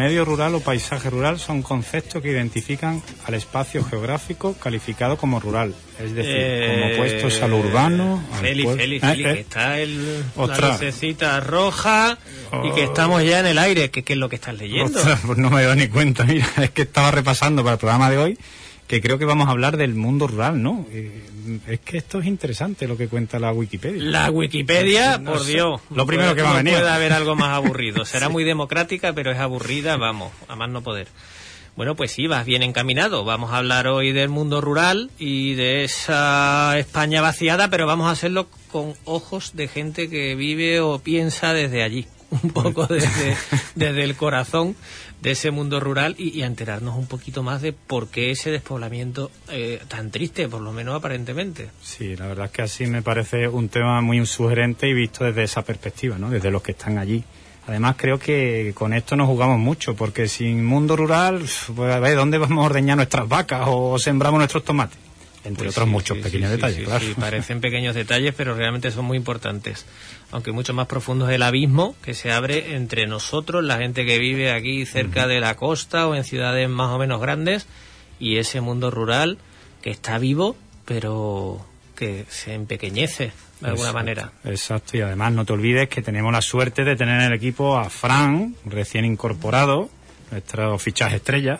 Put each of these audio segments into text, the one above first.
medio rural o paisaje rural son conceptos que identifican al espacio geográfico calificado como rural, es decir, como opuestos al urbano. Félix, que está la lucecita roja y que estamos ya en el aire. ¿Qué es lo que estás leyendo? Ostras, pues no me he dado ni cuenta, mira, es que estaba repasando para el programa de hoy, que creo que vamos a hablar del mundo rural, ¿no? Es que esto es interesante lo que cuenta la Wikipedia. La Wikipedia, no por sé. Dios. Lo primero que va a venir. No puede haber algo más aburrido. Será muy democrática, pero es aburrida, vamos, a más no poder. Bueno, pues sí, vas bien encaminado. Vamos a hablar hoy del mundo rural y de esa España vaciada, pero vamos a hacerlo con ojos de gente que vive o piensa desde allí. Un poco desde el corazón de ese mundo rural y a enterarnos un poquito más de por qué ese despoblamiento tan triste, por lo menos aparentemente. Sí, la verdad es que así me parece un tema muy sugerente y visto desde esa perspectiva, ¿no? Desde los que están allí. Además creo que con esto nos jugamos mucho, porque sin mundo rural, pues a ver, ¿dónde vamos a ordeñar nuestras vacas o sembramos nuestros tomates? Entre otros muchos pequeños detalles, claro. Sí, parecen pequeños detalles, pero realmente son muy importantes. Aunque mucho más profundo es el abismo que se abre entre nosotros, la gente que vive aquí cerca de la costa o en ciudades más o menos grandes, y ese mundo rural que está vivo, pero que se empequeñece de alguna manera. Exacto, y además no te olvides que tenemos la suerte de tener en el equipo a Fran, recién incorporado, nuestro fichaje estrella,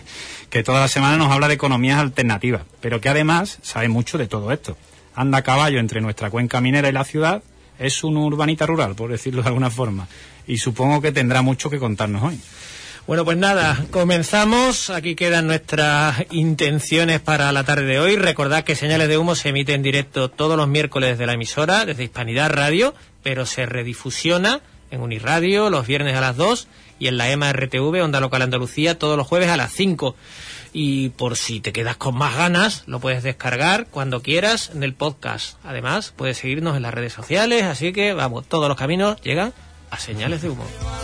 que toda la semana nos habla de economías alternativas, pero que además sabe mucho de todo esto. Anda a caballo entre nuestra cuenca minera y la ciudad, es un urbanita rural, por decirlo de alguna forma, y supongo que tendrá mucho que contarnos hoy. Bueno, pues nada, comenzamos. Aquí quedan nuestras intenciones para la tarde de hoy. Recordad que Señales de Humo se emite en directo todos los miércoles de la emisora, desde Hispanidad Radio, pero se redifusiona en Unirradio los viernes a las 2 y en la EMA RTV, Onda Local Andalucía, todos los jueves a las 5. Y por si te quedas con más ganas, lo puedes descargar cuando quieras en el podcast. Además, puedes seguirnos en las redes sociales, así que vamos, todos los caminos llegan a Señales de Humo.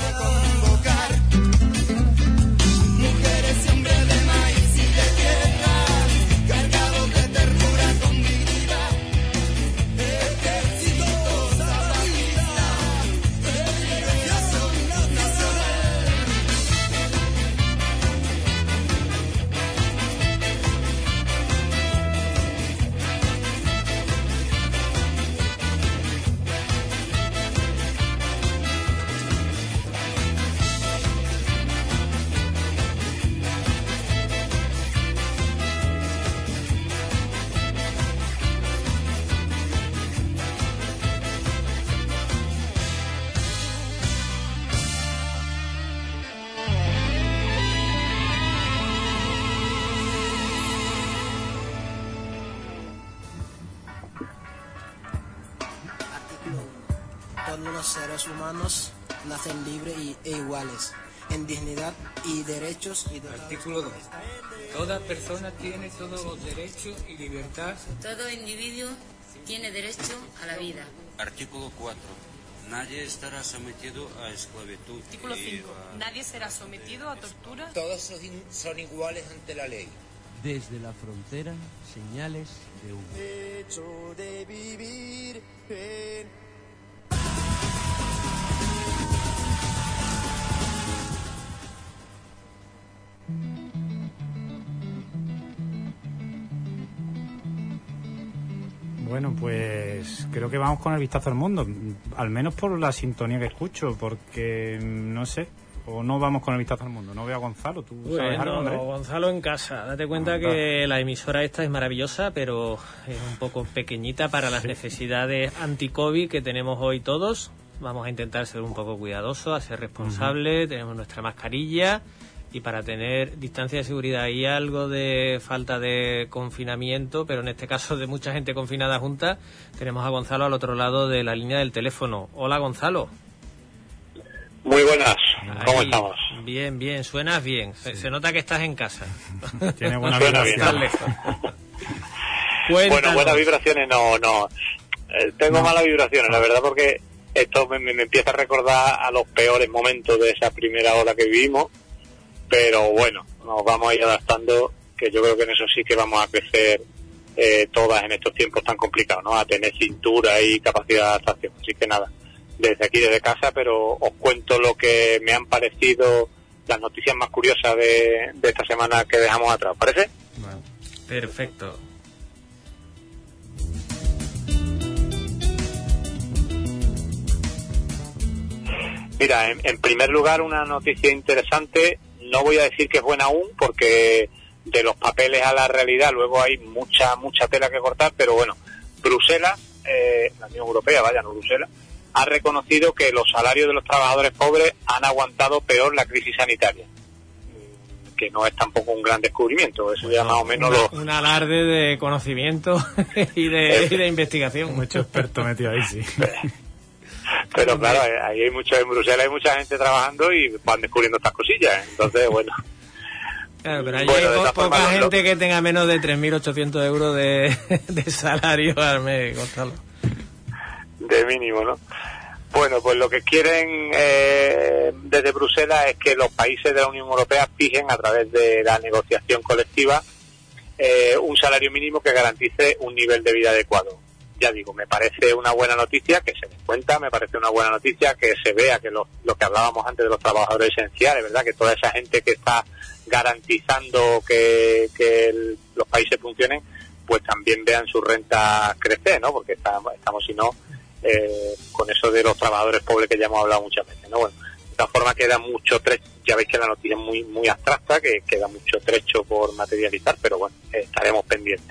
Seres humanos nacen libres e iguales en dignidad y derechos. Artículo 2. Toda persona tiene todos los derechos y libertad. Todo individuo tiene derecho a la vida. Artículo 4. Nadie estará sometido a esclavitud. Artículo 5. Nadie será sometido a tortura. Todos son iguales ante la ley. Desde la frontera, Señales de Humo. Derecho de vivir en... Bueno, pues creo que vamos con el vistazo al mundo, al menos por la sintonía que escucho, porque no sé, o no vamos con el vistazo al mundo. No veo a Gonzalo, ¿tú sabes algo, Andrés? Gonzalo en casa. Date cuenta que la emisora esta es maravillosa, pero es un poco pequeñita para las necesidades anti-COVID que tenemos hoy todos. Vamos a intentar ser un poco cuidadosos, a ser responsables, tenemos nuestra mascarilla. Y para tener distancia de seguridad y algo de falta de confinamiento, pero en este caso de mucha gente confinada junta, tenemos a Gonzalo al otro lado de la línea del teléfono. Hola, Gonzalo. Muy buenas, ¿cómo estamos? Bien, bien, suenas bien. Se nota que estás en casa. Tiene buena vibración. Bueno, buenas vibraciones no. Tengo malas vibraciones, la verdad, porque esto me empieza a recordar a los peores momentos de esa primera ola que vivimos. Pero bueno, nos vamos a ir adaptando, que yo creo que en eso sí que vamos a crecer todas en estos tiempos tan complicados, ¿no? A tener cintura y capacidad de adaptación. Así que nada, desde aquí, desde casa, pero os cuento lo que me han parecido las noticias más curiosas de esta semana que dejamos atrás, ¿parece? Bueno, perfecto. Mira, en primer lugar, una noticia interesante. No voy a decir que es buena aún, porque de los papeles a la realidad luego hay mucha tela que cortar, pero bueno, Bruselas, la Unión Europea, no Bruselas, ha reconocido que los salarios de los trabajadores pobres han aguantado peor la crisis sanitaria, que no es tampoco un gran descubrimiento, eso ya más o menos un alarde de conocimiento y de investigación. Mucho experto metido ahí, sí. Pero claro, ahí hay mucho, en Bruselas hay mucha gente trabajando y van descubriendo estas cosillas, entonces bueno. Claro, pero allí hay poca gente que tenga menos de 3.800 euros de salario al mes, Gonzalo. De mínimo, ¿no? Bueno, pues lo que quieren desde Bruselas es que los países de la Unión Europea fijen a través de la negociación colectiva un salario mínimo que garantice un nivel de vida adecuado. Ya digo, me parece una buena noticia que se den cuenta, me parece una buena noticia que se vea que lo que hablábamos antes de los trabajadores esenciales, ¿verdad? Que toda esa gente que está garantizando que los países funcionen, pues también vean sus rentas crecer, ¿no? Porque estamos si no, con eso de los trabajadores pobres que ya hemos hablado muchas veces, ¿no? Bueno, de esta forma queda mucho trecho, ya veis que la noticia es muy abstracta, que queda mucho trecho por materializar, pero bueno, estaremos pendientes.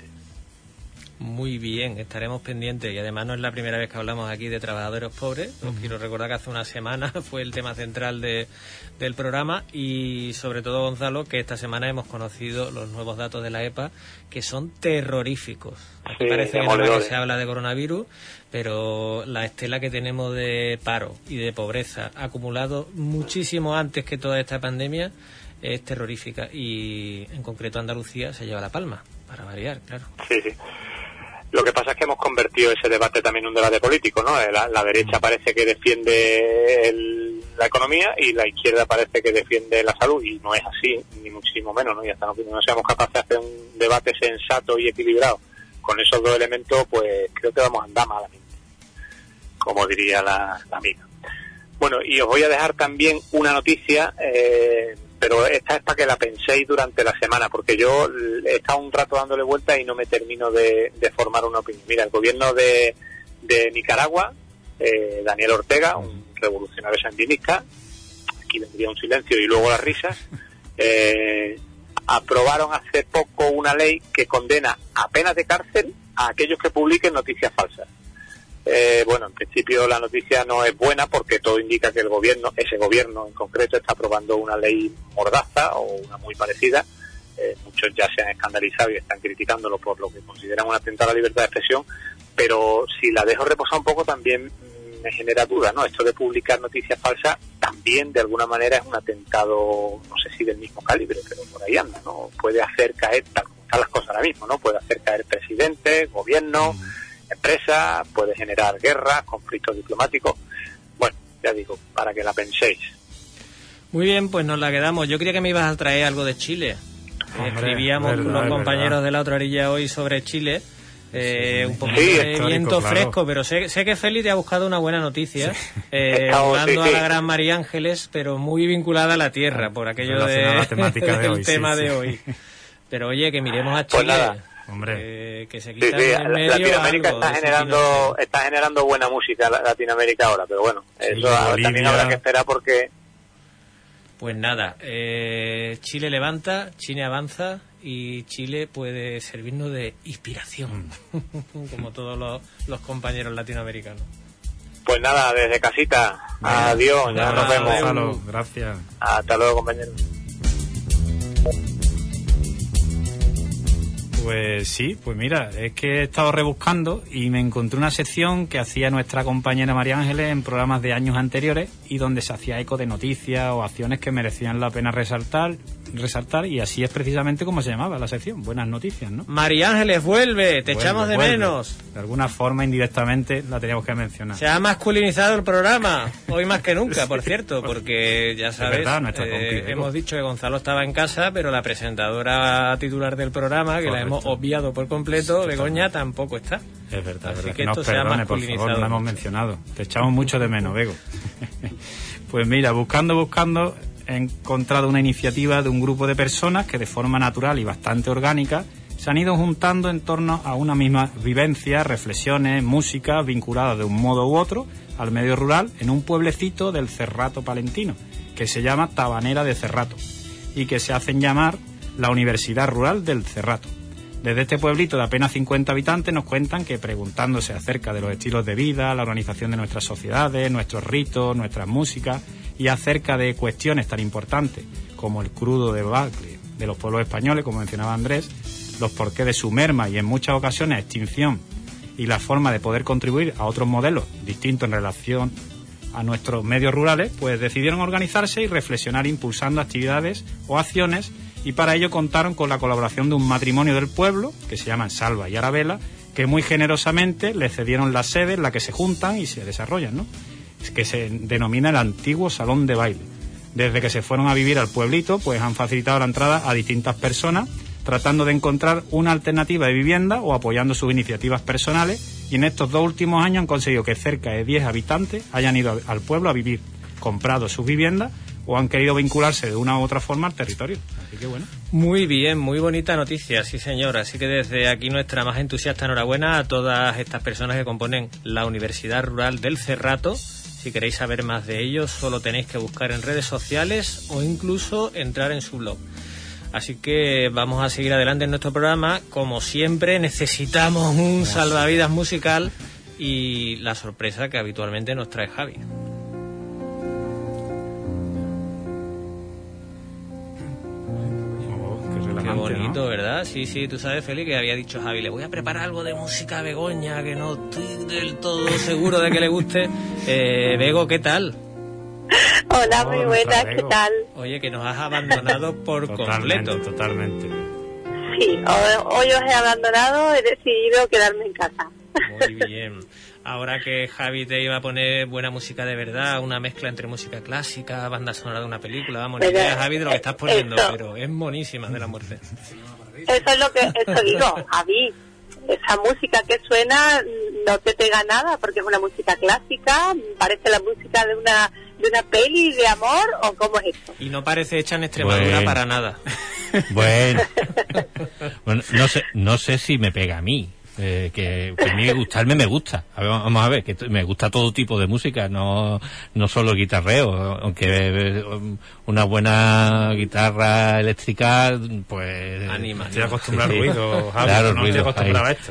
Muy bien, estaremos pendientes, y además no es la primera vez que hablamos aquí de trabajadores pobres. Os quiero recordar que hace una semana fue el tema central del programa, y sobre todo, Gonzalo, que esta semana hemos conocido los nuevos datos de la EPA, que son terroríficos. Aquí sí, parece que nada más que se habla de coronavirus, pero la estela que tenemos de paro y de pobreza acumulado muchísimo antes que toda esta pandemia es terrorífica, y en concreto Andalucía se lleva la palma, para variar, claro. Sí. Lo que pasa es que hemos convertido ese debate también en un debate político, ¿no? La derecha parece que defiende la economía y la izquierda parece que defiende la salud, y no es así, ni muchísimo menos, ¿no? Y hasta no seamos capaces de hacer un debate sensato y equilibrado con esos dos elementos, pues creo que vamos a andar malamente, como diría la amiga. Bueno, y os voy a dejar también una noticia, pero esta es para que la penséis durante la semana, porque yo he estado un rato dándole vuelta y no me termino de formar una opinión. Mira, el gobierno de Nicaragua, Daniel Ortega, un revolucionario sandinista, aquí vendría un silencio y luego las risas, aprobaron hace poco una ley que condena a penas de cárcel a aquellos que publiquen noticias falsas. Bueno, en principio la noticia no es buena, porque todo indica que ese gobierno en concreto, está aprobando una ley mordaza o una muy parecida. Muchos ya se han escandalizado y están criticándolo por lo que consideran un atentado a la libertad de expresión, pero si la dejo reposar un poco también me genera duda, ¿no? Esto de publicar noticias falsas también de alguna manera es un atentado, no sé si del mismo calibre, pero por ahí anda, ¿no? Puede hacer caer, tal como están las cosas ahora mismo, ¿no? Puede hacer caer presidentes, gobiernos, empresas, puede generar guerras, conflictos diplomáticos. Bueno, ya digo, para que la penséis. Muy bien, pues nos la quedamos. Yo creía que me ibas a traer algo de Chile. Escribíamos los compañeros de la otra orilla hoy sobre Chile. Un poquito de viento fresco, pero sé que Félix te ha buscado una buena noticia, jugando a la gran María Ángeles, pero muy vinculada a la tierra, por aquello del tema de hoy. Pero oye, que miremos a Chile. Pues nada. Hombre, que se quitan en medio Latinoamérica algo está generando buena música Latinoamérica ahora, pero bueno, eso también habrá que esperar, porque pues nada, Chile levanta, Chile avanza, y Chile puede servirnos de inspiración, como todos los compañeros latinoamericanos. Pues nada, desde casita, adiós, ya nos vemos. Gonzalo, gracias. Hasta luego, compañeros. Pues sí, pues mira, es que he estado rebuscando y me encontré una sección que hacía nuestra compañera María Ángeles en programas de años anteriores, y donde se hacía eco de noticias o acciones que merecían la pena resaltar, y así es precisamente como se llamaba la sección, Buenas Noticias, ¿no? María Ángeles, vuelve, te echamos de menos. De alguna forma, indirectamente, la teníamos que mencionar. Se ha masculinizado el programa, hoy más que nunca, por cierto, porque ya sabes, hemos dicho que Gonzalo estaba en casa, pero la presentadora titular del programa, que la hemos obviado por completo, Begoña, tampoco está. Es verdad, así que nos perdone, por favor, no la hemos mencionado. Te echamos mucho de menos, Bego. Pues mira, buscando, he encontrado una iniciativa de un grupo de personas que de forma natural y bastante orgánica se han ido juntando en torno a una misma vivencia, reflexiones, música vinculadas de un modo u otro al medio rural en un pueblecito del Cerrato palentino, que se llama Tabanera de Cerrato y que se hacen llamar la Universidad Rural del Cerrato. Desde este pueblito de apenas 50 habitantes nos cuentan que, preguntándose acerca de los estilos de vida, la organización de nuestras sociedades, nuestros ritos, nuestras músicas y acerca de cuestiones tan importantes como el crudo debacle de los pueblos españoles, como mencionaba Andrés, los porqués de su merma y en muchas ocasiones extinción y la forma de poder contribuir a otros modelos distintos en relación a nuestros medios rurales, pues decidieron organizarse y reflexionar impulsando actividades o acciones, y para ello contaron con la colaboración de un matrimonio del pueblo que se llaman Salva y Arabela, que muy generosamente les cedieron la sede en la que se juntan y se desarrollan, ¿no? Es que se denomina el antiguo Salón de Baile. Desde que se fueron a vivir al pueblito, pues han facilitado la entrada a distintas personas tratando de encontrar una alternativa de vivienda o apoyando sus iniciativas personales, y en estos 2 últimos años han conseguido que cerca de 10 habitantes hayan ido al pueblo a vivir, comprado sus viviendas o han querido vincularse de una u otra forma al territorio. Así que bueno. Muy bien, muy bonita noticia, sí señor. Así que desde aquí nuestra más entusiasta enhorabuena a todas estas personas que componen la Universidad Rural del Cerrato. Si queréis saber más de ellos, solo tenéis que buscar en redes sociales o incluso entrar en su blog. Así que vamos a seguir adelante en nuestro programa. Como siempre, necesitamos un salvavidas musical y la sorpresa que habitualmente nos trae Javi. Qué bonito, ¿no? ¿Verdad? Sí, sí, tú sabes, Feli, que había dicho Javi, le voy a preparar algo de música Begoña, que no estoy del todo seguro de que le guste. Bego, ¿qué tal? Hola, muy buenas, ¿qué tal? Oye, que nos has abandonado por completo. Totalmente. Sí, hoy os he abandonado, he decidido quedarme en casa. Muy bien. Ahora que Javi te iba a poner buena música de verdad, una mezcla entre música clásica, banda sonora de una película, vamos, ni idea, Javi, de lo que estás poniendo, pero es monísima de la muerte. Eso es lo que eso digo, Javi. Esa música que suena no te pega nada porque es una música clásica, parece la música de una peli de amor, ¿o cómo es esto? Y no parece hecha en Extremadura para nada. Bueno, no sé si me pega a mí. Que a mí gustarme me gusta. Vamos a ver, que me gusta todo tipo de música, no solo el guitarreo, aunque una buena guitarra eléctrica, pues... Anima. Estoy acostumbrado al ruido, Javi, claro, no ruido, estoy acostumbrado a esto.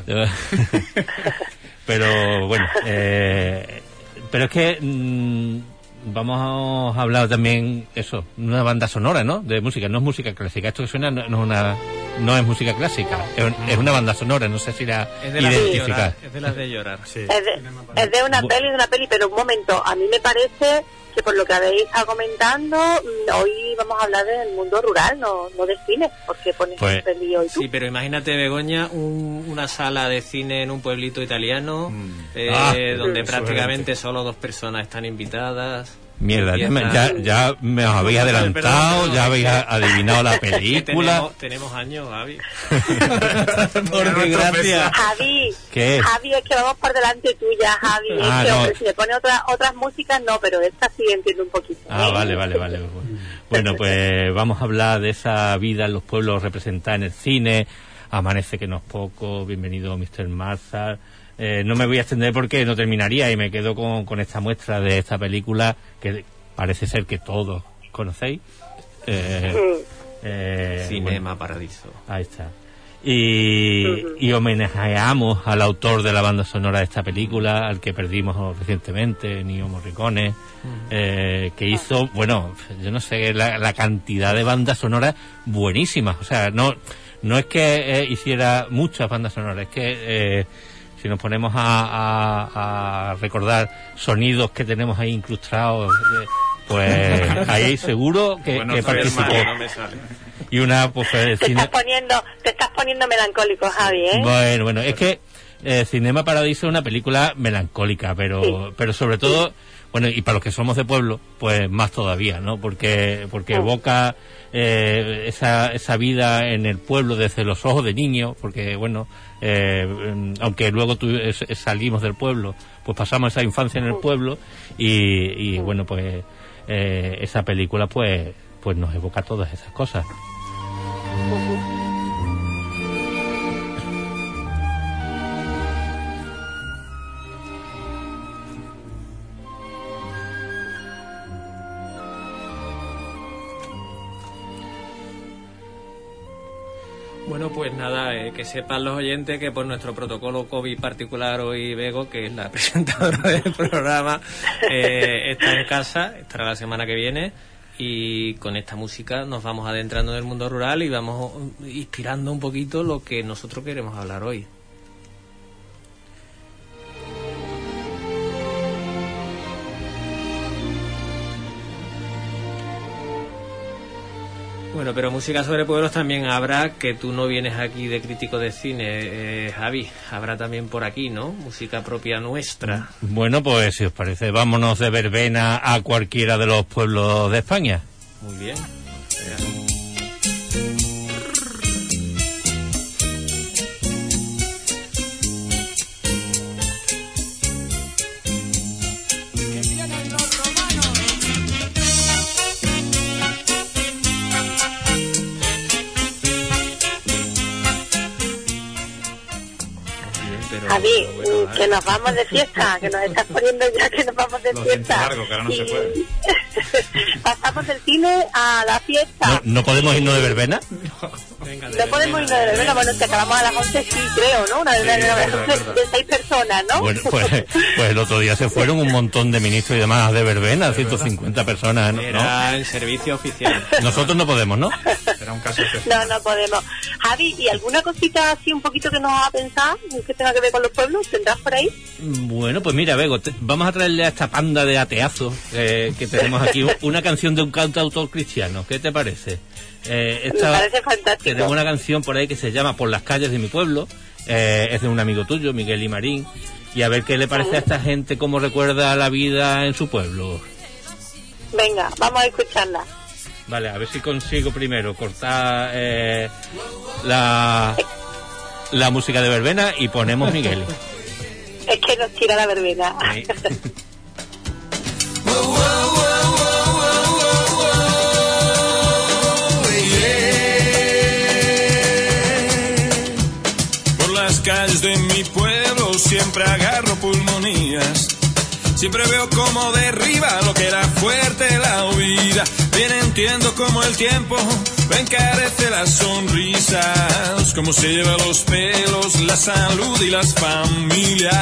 Pero bueno, pero es que... vamos a hablar también una banda sonora, ¿no? De música, no es música clásica. Esto que suena no es música clásica, es una banda sonora, no sé si la identificas. Es de las de llorar. Sí. Es de una peli, pero un momento, a mí me parece que por lo que habéis estado comentando, hoy vamos a hablar del mundo rural, no de cine, porque pones pues, peli hoy tú. Sí, pero imagínate, Begoña, una sala de cine en un pueblito italiano, donde prácticamente solo 2 personas están invitadas. Mierda, ya me os habéis adelantado, ya habéis adivinado la película. Tenemos años, Javi. Por desgracia. Javi, ¿qué? Javi, es que vamos por delante tuya, Javi. Hombre, si le pone otras músicas, no, pero esta sí entiendo un poquito. Vale. Bueno, pues vamos a hablar de esa vida en los pueblos representada en el cine. Amanece que no es poco, bienvenido Mr. Marshall. No me voy a extender porque no terminaría y me quedo con esta muestra de esta película que parece ser que todos conocéis. Cinema Paradiso. Ahí está. Y homenajeamos al autor de la banda sonora de esta película, al que perdimos recientemente, Ennio Morricone, que hizo, bueno, yo no sé, la cantidad de bandas sonoras buenísimas. O sea, no es que hiciera muchas bandas sonoras, es que si nos ponemos a recordar sonidos que tenemos ahí incrustados, pues ahí seguro que participó. No me sale. Y una, pues, te estás poniendo melancólico, Javi, ¿eh? Bueno, es que Cinema Paradiso es una película melancólica, pero sobre todo, bueno, y para los que somos de pueblo, pues más todavía, ¿no? Porque evoca esa vida en el pueblo desde los ojos de niño, porque bueno, aunque luego salimos del pueblo, pues pasamos esa infancia en el pueblo y bueno, pues esa película pues pues nos evoca todas esas cosas. Bueno, pues nada, que sepan los oyentes que por nuestro protocolo COVID particular hoy Bego, que es la presentadora del programa, está en casa, estará la semana que viene, y con esta música nos vamos adentrando en el mundo rural y vamos inspirando un poquito lo que nosotros queremos hablar hoy. Bueno, pero música sobre pueblos también habrá, que tú no vienes aquí de crítico de cine, Javi, habrá también por aquí, ¿no? Música propia nuestra. Bueno, pues si os parece, vámonos de verbena a cualquiera de los pueblos de España. Muy bien. Javi, que nos vamos de fiesta, que nos estás poniendo ya que nos vamos de fiesta. Largo, que ahora no se puede. Pasamos del cine a la fiesta. ¿No podemos irnos de verbena? No podemos irnos de verbena, bueno, si acabamos a las 11 sí, creo, ¿no? Una de 6 personas, ¿no? Bueno, pues el otro día se fueron un montón de ministros y demás de verbena, 150 personas, ¿no? Era el servicio oficial. Nosotros no podemos, ¿no? Era un caso especial. No podemos. Javi, ¿y alguna cosita así un poquito que nos va a pensar que tenga que ver con los pueblos? ¿Tendrás por ahí? Bueno, pues mira, Bego, vamos a traerle a esta panda de ateazos que tenemos aquí una canción de un cantautor cristiano. ¿Qué te parece? Me parece fantástico. Tenemos una canción por ahí que se llama Por las calles de mi pueblo. Es de un amigo tuyo, Miguel Imarín. Y a ver qué le parece a esta gente, cómo recuerda la vida en su pueblo. Venga, vamos a escucharla. Vale, a ver si consigo primero cortar la música de verbena y ponemos Miguel. Es que nos tira la verbena. Sí. Por las calles de mi pueblo siempre agarro pulmonías. Siempre veo cómo derriba lo que era fuerte la vida. Bien entiendo cómo el tiempo encarece las sonrisas, cómo se lleva los pelos, la salud y las familias.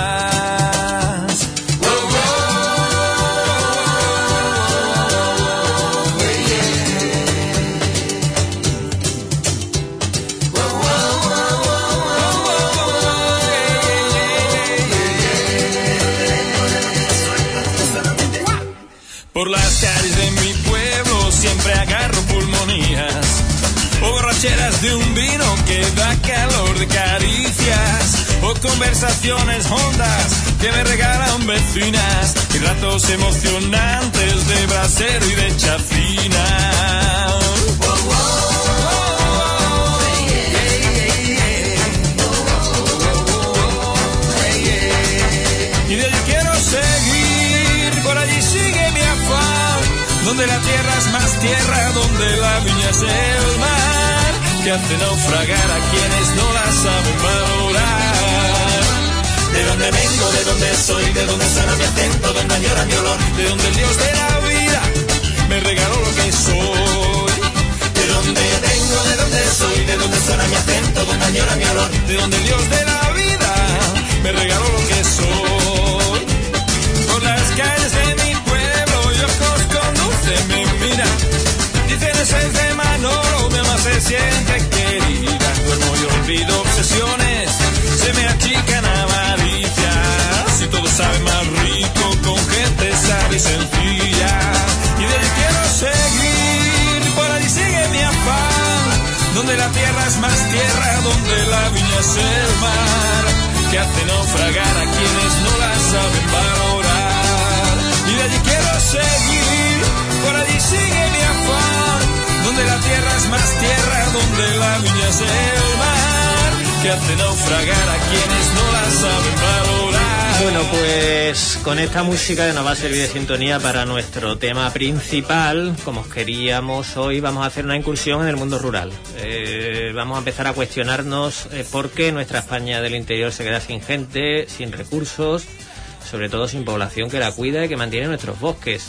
Por las calles de mi pueblo siempre agarro pulmonías, o borracheras de un vino que da calor de caricias, o conversaciones hondas que me regalan vecinas, y ratos emocionantes de brasero y de chafina. Y de allí quiero seguir, por allí sigue mi afán, donde la tierra es más tierra, donde la viña es el mar, que hace naufragar a quienes no la saben valorar. De donde vengo, de donde soy, de donde sana mi acento, donde añora mi olor, de donde el Dios de la vida me regaló lo que soy. De donde vengo, de donde soy, de donde sana mi acento, donde añora mi olor, de donde el Dios de la vida me regaló lo que soy. Por las calles de mi pueblo y ojos conducen, me mira. Dicen ese de Manolo, mi alma se siente querida. Duermo y olvido obsesiones, se me achican avaricias. Y todo sabe más rico con gente sabia y sencilla. Y de ahí quiero seguir, por ahí sigue mi afán, donde la tierra es más tierra, donde la viña es el mar, que hace naufragar a quienes no la saben valorar. Y de allí quiero seguir, por allí sigue mi afán, donde la tierra es más tierra, donde la viña es el mar, que hace naufragar a quienes no la saben valorar. Bueno, pues Pues con esta música que nos va a servir de sintonía para nuestro tema principal, como os queríamos hoy, vamos a hacer una incursión en el mundo rural. Vamos a empezar a cuestionarnos por qué nuestra España del interior se queda sin gente, sin recursos, sobre todo sin población que la cuida y que mantiene nuestros bosques.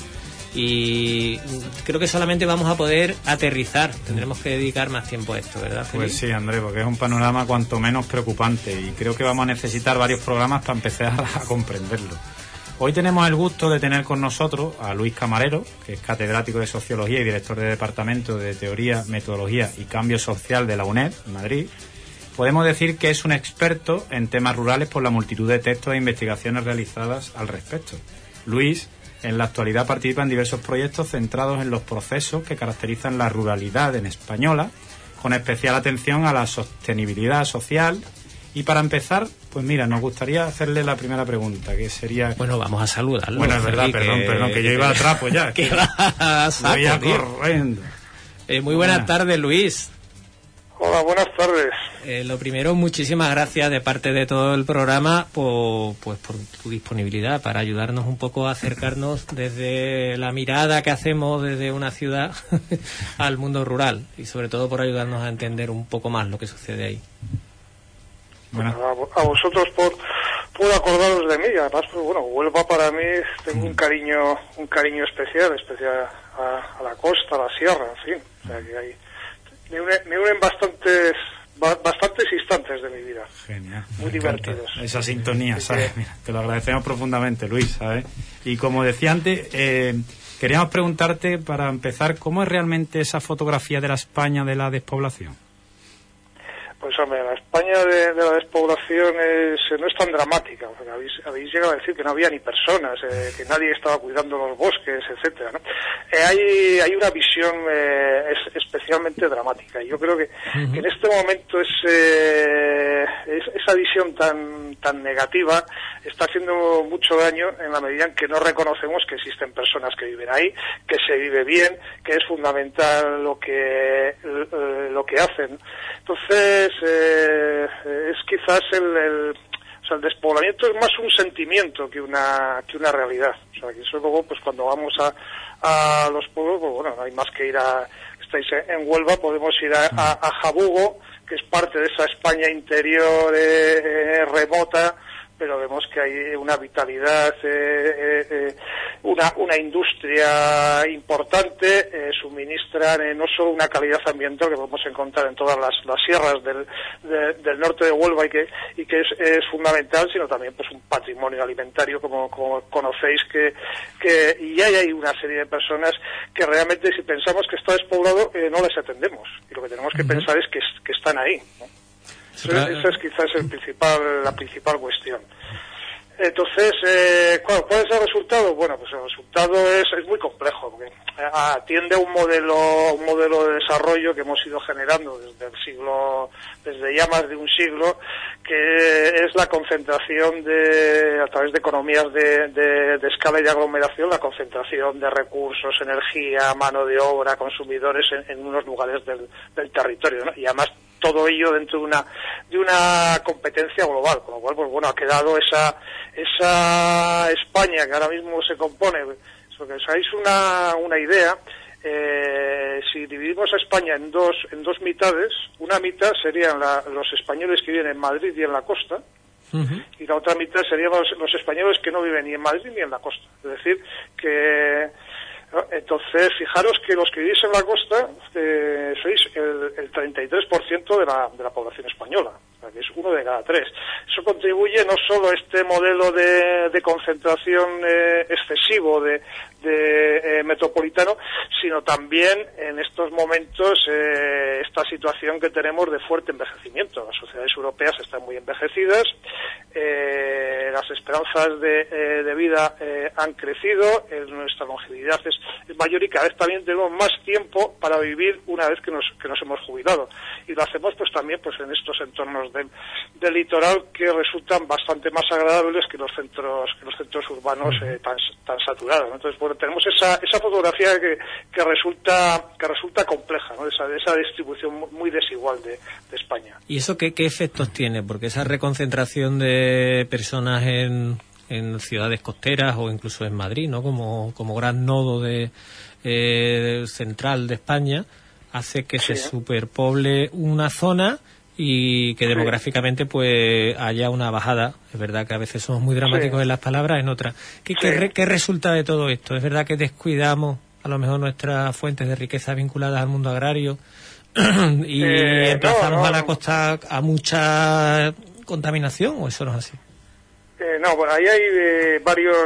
Y creo que solamente vamos a poder aterrizar, tendremos que dedicar más tiempo a esto, ¿verdad, Felipe? Pues sí, Andrés, porque es un panorama cuanto menos preocupante y creo que vamos a necesitar varios programas para empezar a comprenderlo. Hoy tenemos el gusto de tener con nosotros a Luis Camarero, que es catedrático de Sociología y director de Departamento de Teoría, Metodología y Cambio Social de la UNED, en Madrid. Podemos decir que es un experto en temas rurales por la multitud de textos e investigaciones realizadas al respecto. Luis, en la actualidad, participa en diversos proyectos centrados en los procesos que caracterizan la ruralidad en española, con especial atención a la sostenibilidad social. Y para empezar, pues mira, nos gustaría hacerle la primera pregunta, que sería... Bueno, vamos a saludarlo. Bueno, es verdad, perdón, que yo iba atrás, pues ya. Que vas a voy corriendo. Muy buenas tardes, Luis. Hola, buenas tardes. Lo primero, muchísimas gracias de parte de todo el programa por tu disponibilidad para ayudarnos un poco a acercarnos desde la mirada que hacemos desde una ciudad al mundo rural y sobre todo por ayudarnos a entender un poco más lo que sucede ahí. Bueno. A vosotros por acordaros de mí. Además, pues bueno, Huelva para mí tengo un cariño especial a la costa, a la sierra, en fin. O sea que hay me unen bastantes instantes de mi vida. Genial. Muy divertidos. Esa sintonía, ¿sabes? Mira, te lo agradecemos profundamente, Luis, ¿sabes? Y como decía antes, queríamos preguntarte, para empezar, ¿cómo es realmente esa fotografía de la España de la despoblación? Pues hombre, la España de la despoblación no es tan dramática. Habéis llegado a decir que no había ni personas, que nadie estaba cuidando los bosques, etcétera, ¿no? Hay una visión especialmente dramática. Y yo creo que en este momento esa visión tan negativa está haciendo mucho daño en la medida en que no reconocemos que existen personas que viven ahí, que se vive bien, que es fundamental lo que hacen. Entonces, es quizás el despoblamiento es más un sentimiento que una realidad. O sea, que eso luego, pues cuando vamos a los pueblos, pues bueno, no hay más que ir estáis en Huelva, podemos ir a Jabugo, que es parte de esa España interior remota, pero vemos que hay una vitalidad, una industria importante, suministran no solo una calidad ambiental que podemos encontrar en todas las sierras del norte de Huelva y que es fundamental, sino también pues un patrimonio alimentario como conocéis y hay una serie de personas que realmente, si pensamos que está despoblado, no les atendemos, y lo que tenemos que pensar es que están ahí, ¿no? Esa es quizás la principal cuestión. Entonces, ¿cuál es el resultado? Bueno, pues el resultado es muy complejo, porque atiende a un modelo de desarrollo que hemos ido generando desde ya más de un siglo, que es la concentración a través de economías de escala y de aglomeración, la concentración de recursos, energía, mano de obra, consumidores en unos lugares del territorio, ¿no? Y además todo ello dentro de una competencia global, con lo cual, pues bueno, ha quedado esa España que ahora mismo se compone. Porque os hagáis una idea, si dividimos a España en dos mitades, una mitad serían los españoles que viven en Madrid y en la costa, y la otra mitad serían los españoles que no viven ni en Madrid ni en la costa. Es decir, que entonces fijaros que los que vivís en la costa sois el 33% de la población española, o sea, que es 1 de cada 3. Eso contribuye no solo a este modelo de concentración excesivo de metropolitano, sino también en estos momentos esta situación que tenemos de fuerte envejecimiento. Las sociedades europeas están muy envejecidas, las esperanzas de vida han crecido, nuestra longevidad es mayor y cada vez también tenemos más tiempo para vivir una vez que nos hemos jubilado, y lo hacemos pues también pues en estos entornos del litoral que resultan bastante más agradables que los centros urbanos tan saturados, ¿no? Entonces, bueno, tenemos esa fotografía que resulta compleja, ¿no? Esa distribución muy desigual de España. ¿Y eso qué efectos tiene? Porque esa reconcentración de personas en en ciudades costeras o incluso en Madrid, ¿no? Como gran nodo central de España, hace que se superpoble una zona y que demográficamente pues haya una bajada. Es verdad que a veces somos muy dramáticos en las palabras, en otras. ¿Qué resulta de todo esto? ¿Es verdad que descuidamos a lo mejor nuestras fuentes de riqueza vinculadas al mundo agrario y emplazamos a la costa a mucha contaminación, o eso no es así? Bueno, ahí hay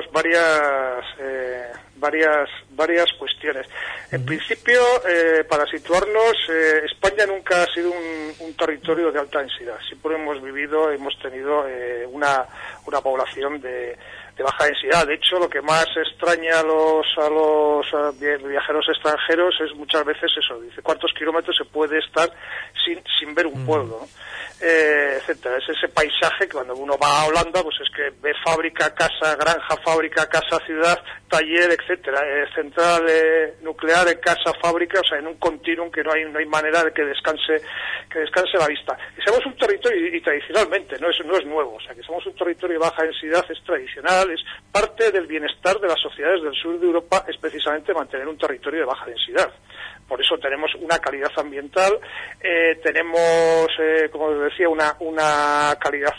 varias cuestiones. En principio, para situarnos, España nunca ha sido un territorio de alta densidad. Siempre hemos tenido una población de baja densidad. De hecho, lo que más extraña a los viajeros extranjeros es muchas veces eso. Dice, ¿cuántos kilómetros se puede estar sin ver un pueblo, ¿no? Etcétera. Es ese paisaje que cuando uno va a Holanda, pues es que ve fábrica, casa, granja, fábrica, casa, ciudad, taller, etcétera, central nuclear, casa, fábrica, o sea, en un continuum que no hay manera de que descanse la vista. Y somos un territorio, y tradicionalmente, no es nuevo, o sea, que somos un territorio de baja densidad, es tradicional, es parte del bienestar de las sociedades del sur de Europa, es precisamente mantener un territorio de baja densidad. Por eso tenemos una calidad ambiental, tenemos, como decía, una calidad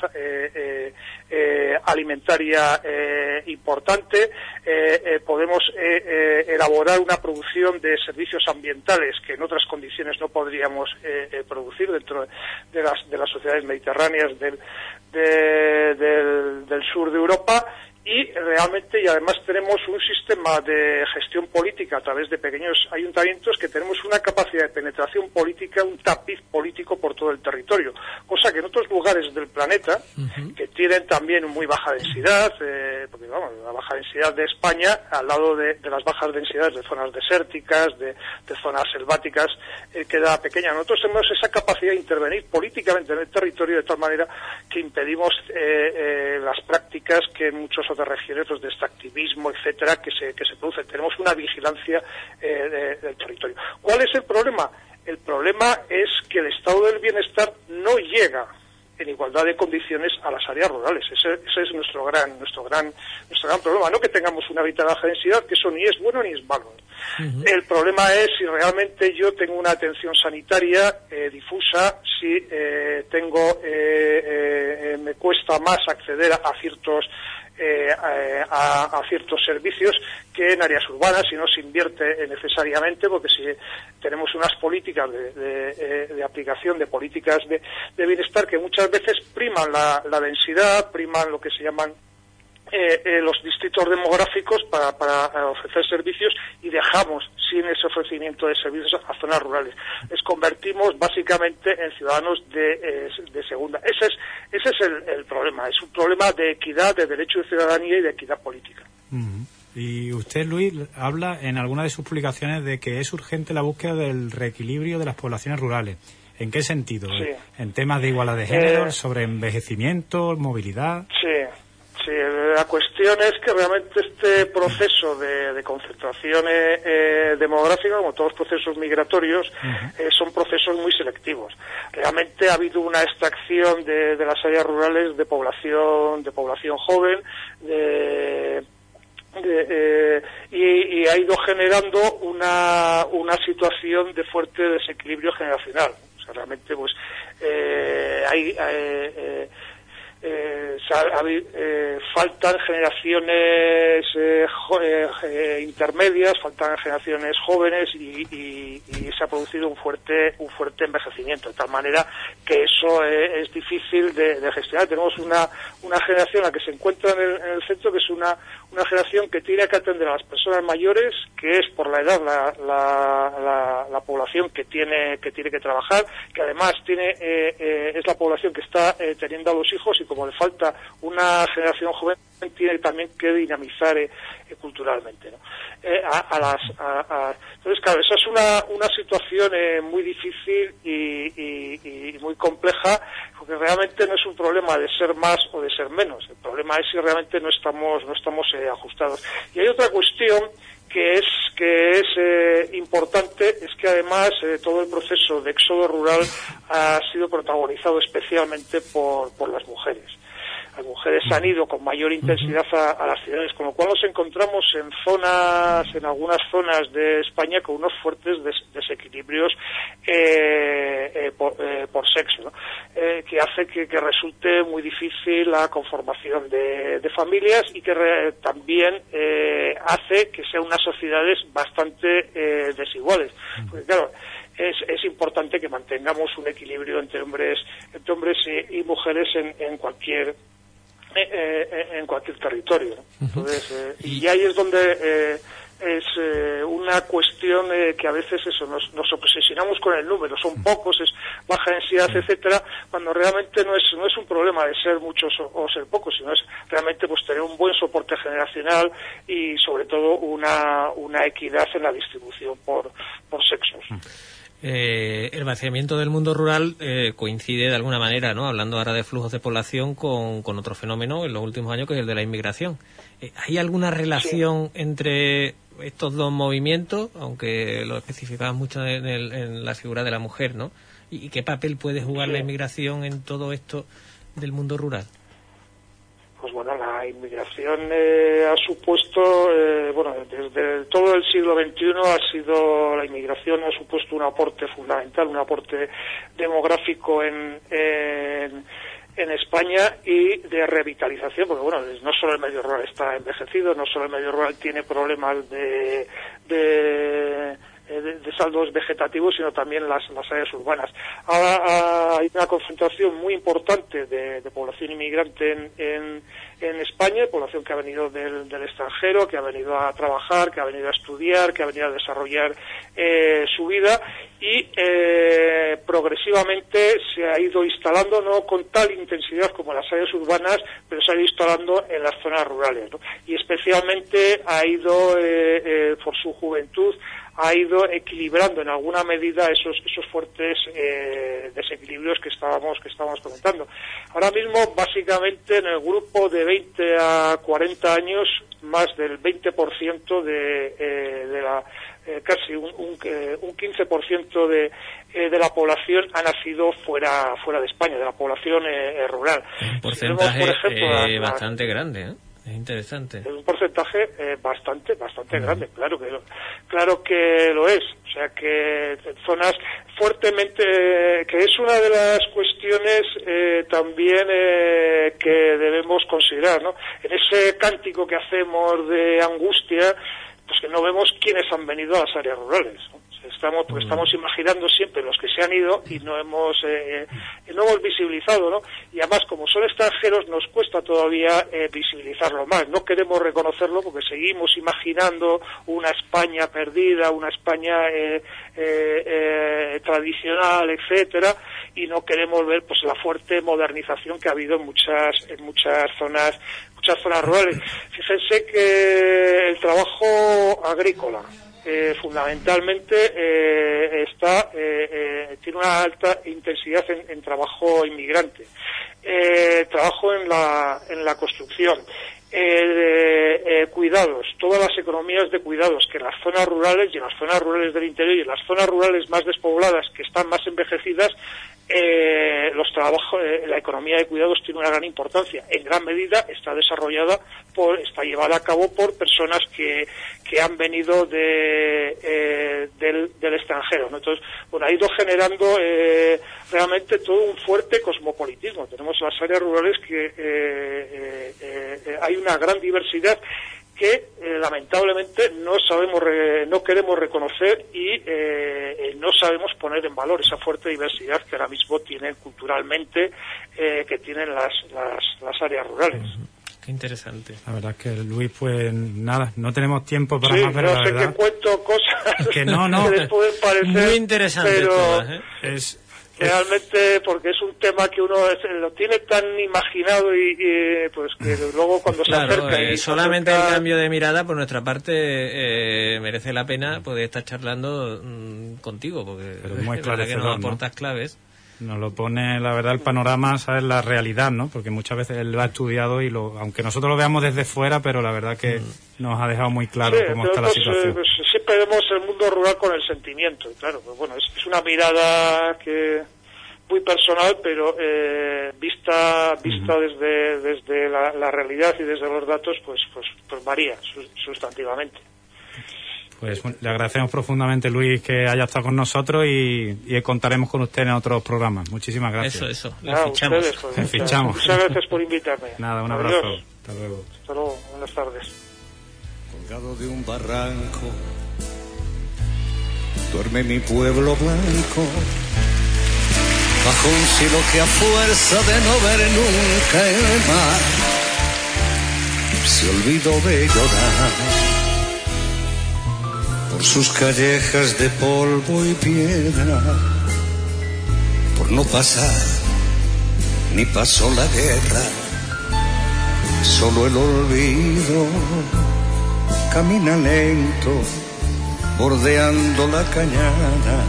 alimentaria importante, podemos elaborar una producción de servicios ambientales que en otras condiciones no podríamos producir dentro de las sociedades mediterráneas del sur de Europa. Y además tenemos un sistema de gestión política a través de pequeños ayuntamientos que tenemos una capacidad de penetración política, un tapiz político por todo el territorio, cosa que en otros lugares del planeta, que tienen también muy baja densidad, porque vamos, la baja densidad de España, al lado de las bajas densidades de zonas desérticas, de zonas selváticas, queda pequeña. Nosotros tenemos esa capacidad de intervenir políticamente en el territorio de tal manera que impedimos las prácticas que en muchos otras regiones, los de extractivismo, etcétera, que se producen. Tenemos una vigilancia del territorio. ¿Cuál es el problema? El problema es que el estado del bienestar no llega en igualdad de condiciones a las áreas rurales. Ese es nuestro gran problema. No que tengamos una hábitat de baja densidad, que eso ni es bueno ni es malo. El problema es si realmente yo tengo una atención sanitaria difusa, si me cuesta más acceder a ciertos servicios que en áreas urbanas, si no se invierte necesariamente, porque si tenemos unas políticas de aplicación de políticas de bienestar que muchas veces priman la densidad, priman lo que se llaman los distritos demográficos para ofrecer servicios, y dejamos sin ese ofrecimiento de servicios a zonas rurales. Les convertimos básicamente en ciudadanos de segunda. Ese es el problema. Es un problema de equidad, de derecho de ciudadanía y de equidad política. Y usted, Luis, habla en alguna de sus publicaciones de que es urgente la búsqueda del reequilibrio de las poblaciones rurales. ¿En qué sentido? Sí. ¿En temas de igualdad de género, sobre envejecimiento, movilidad? Sí, la cuestión es que realmente este proceso de concentración demográfica, como todos los procesos migratorios, son procesos muy selectivos. Realmente ha habido una extracción de las áreas rurales de población joven, y ha ido generando una situación de fuerte desequilibrio generacional. O sea, realmente pues faltan generaciones intermedias, faltan generaciones jóvenes, y se ha producido un fuerte envejecimiento, de tal manera que eso es difícil de gestionar. Tenemos una generación la que se encuentra en el centro, que es una generación que tiene que atender a las personas mayores, que es por la edad la población que tiene que trabajar, que además es la población que está teniendo a los hijos, y como le falta una generación joven, tiene también que dinamizar culturalmente, ¿no? Entonces, claro, esa es una situación muy difícil y muy compleja, porque realmente no es un problema de ser más o de ser menos. El problema es si realmente no estamos ajustados. Y hay otra cuestión que es importante, es que además todo el proceso de éxodo rural ha sido protagonizado especialmente por las mujeres. Las mujeres mujeres han ido con mayor intensidad a las ciudades, con lo cual nos encontramos en algunas zonas de España con unos fuertes desequilibrios por sexo, ¿no? Que hace que resulte muy difícil la conformación de familias y que también hace que sean unas sociedades bastante desiguales. Porque claro, es importante que mantengamos un equilibrio entre hombres y mujeres en cualquier territorio, ¿no? Entonces, y ahí es donde es una cuestión que a veces nos obsesionamos con el número, son pocos, es baja densidad, etcétera, cuando realmente no es un problema de ser muchos o ser pocos, sino es realmente pues tener un buen soporte generacional y sobre todo una equidad en la distribución por sexos. El vaciamiento del mundo rural coincide de alguna manera, ¿no? Hablando ahora de flujos de población, con otro fenómeno en los últimos años, que es el de la inmigración. ¿Hay alguna relación entre estos dos movimientos, aunque lo especificabas mucho en la figura de la mujer, ¿no? ¿Y qué papel puede jugar la inmigración en todo esto del mundo rural? Pues bueno, la inmigración ha supuesto, desde todo el siglo XXI la inmigración ha supuesto un aporte fundamental, un aporte demográfico en España y de revitalización, porque bueno, no solo el medio rural está envejecido, no solo el medio rural tiene problemas de saldos vegetativos, sino también las áreas urbanas. Ahora hay una concentración muy importante de población inmigrante en España, población que ha venido del extranjero, que ha venido a trabajar, que ha venido a estudiar, que ha venido a desarrollar su vida y progresivamente se ha ido instalando, no con tal intensidad como en las áreas urbanas, pero se ha ido instalando en las zonas rurales, ¿no? Y especialmente ha ido, por su juventud, ha ido equilibrando en alguna medida esos fuertes desequilibrios que estábamos comentando. Ahora mismo, básicamente, en el grupo de 20 a 40 años, más del 20% de la casi un 15% de la población ha nacido fuera de España, de la población rural. Un porcentaje, por ejemplo, bastante grande, ¿eh? Es interesante. Es un porcentaje bastante grande, claro que lo es. O sea que zonas fuertemente, que es una de las cuestiones también que debemos considerar, ¿no? En ese cántico que hacemos de angustia, pues que no vemos quiénes han venido a las áreas rurales, ¿no? Estamos imaginando siempre los que se han ido y no hemos visibilizado, ¿no? Y además, como son extranjeros, nos cuesta todavía visibilizarlo más. No queremos reconocerlo porque seguimos imaginando una España perdida, una España tradicional, etcétera, y no queremos ver pues la fuerte modernización que ha habido en muchas zonas rurales. Fíjense que el trabajo agrícola fundamentalmente tiene una alta intensidad en trabajo inmigrante, trabajo en la construcción, cuidados, todas las economías de cuidados que en las zonas rurales y en las zonas rurales del interior y en las zonas rurales más despobladas que están más envejecidas, los trabajos, la economía de cuidados tiene una gran importancia. En gran medida está llevada a cabo por personas que han venido del extranjero, ¿no? Entonces, bueno, ha ido generando realmente todo un fuerte cosmopolitismo. Tenemos las áreas rurales que hay una gran diversidad que lamentablemente no queremos reconocer y no sabemos poner en valor esa fuerte diversidad que ahora mismo tienen culturalmente, que tienen las áreas rurales. Qué interesante. La verdad es que, Luis, pues nada, no tenemos tiempo para sí, más, pero no la sé verdad que cuento cosas que no que les pueden parecer muy interesante pero todas, realmente porque es un tema que uno lo tiene tan imaginado y pues que luego cuando se acerca y solamente el cambio de mirada por nuestra parte merece la pena poder estar charlando contigo, porque pero muy es verdad que nos aportas claves. Nos lo pone, la verdad, el panorama, ¿sabes? La realidad, ¿no? Porque muchas veces él lo ha estudiado y aunque nosotros lo veamos desde fuera, pero la verdad que nos ha dejado muy claro cómo está la situación. Pues, siempre vemos el mundo rural con el sentimiento, y claro, pues bueno, es una mirada que muy personal, pero vista desde la realidad y desde los datos, pues varía sustantivamente. Pues le agradecemos profundamente, Luis, que haya estado con nosotros y contaremos con usted en otros programas. Muchísimas gracias. Eso. Le fichamos. Ustedes, pues, Le fichamos. Muchas gracias por invitarme. Nada, un abrazo. Adiós. Hasta luego. Hasta luego. Buenas tardes. Colgado de un barranco duerme mi pueblo blanco, bajo un cielo que a fuerza de no ver nunca el mar se olvidó de llorar por sus callejas de polvo y piedra, por no pasar ni pasó la guerra, solo el olvido camina lento bordeando la cañada